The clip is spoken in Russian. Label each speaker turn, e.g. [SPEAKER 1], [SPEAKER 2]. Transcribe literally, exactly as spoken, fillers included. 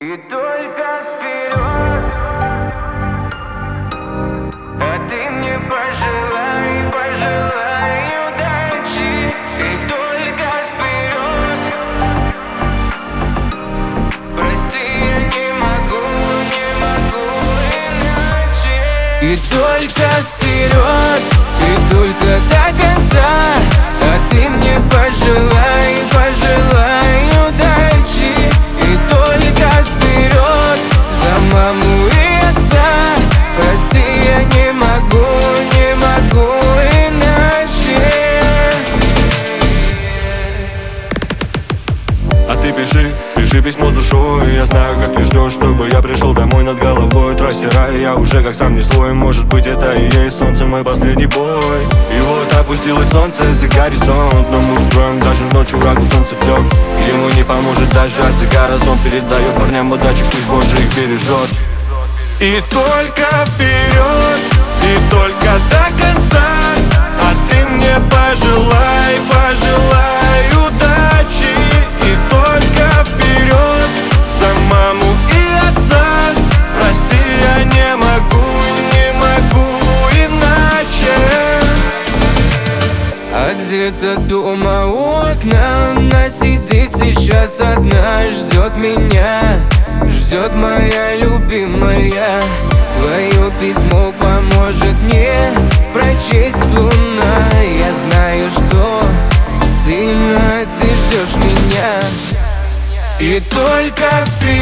[SPEAKER 1] И только вперед, а ты мне пожелай, пожелай удачи. И только вперед, прости, я не могу, не могу иначе. И только вперед, и только до конца, а ты мне пожелай, пожелай удачи. И только вперед, за маму и отца, прости, я не могу, не могу иначе.
[SPEAKER 2] А ты пиши, пиши письмо с душой. Я знаю, как ты ждешь, чтобы я пришел домой. Над головой трассе рай, я уже как сам не свой. Может быть, это и есть солнце, мой последний бой. И вот опустилось солнце за горизонт, но мы устроим даже ночью врагу солнцеплёт. Ему не поможет даже от цигара сон. Передает парням удачи, пусть Боже их бережет. И только вперед, и только до конца, а ты мне пожелай, пожелай удачи. И только вперед, за маму и отца, прости, я не могу, не могу иначе.
[SPEAKER 1] А где-то дома у окна она сидит сейчас одна, ждет меня, ждет моя любимая. Твое письмо поможет мне прочесть луна. Я знаю, что сильно ты ждешь меня. И только вперед,